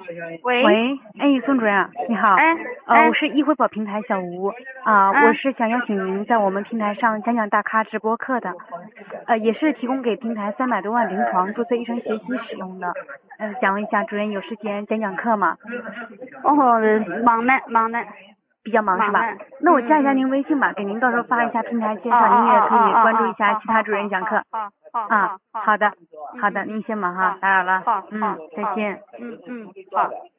喂， 喂，哎，宋主任，你好。 哎哎我是易惠宝平台小吴我是想邀请您在我们平台上讲讲大咖直播课的，也是提供给平台300多万临床注册医生学习使用的。想问一下主任有时间讲讲课吗？ 哦，忙呢， 比较忙是吧？那我加一下您微信吧，给您到时候发一下平台介绍，您也可以关注一下其他主任讲课。好的，您先忙哈，打扰了。 好， 再见。 好。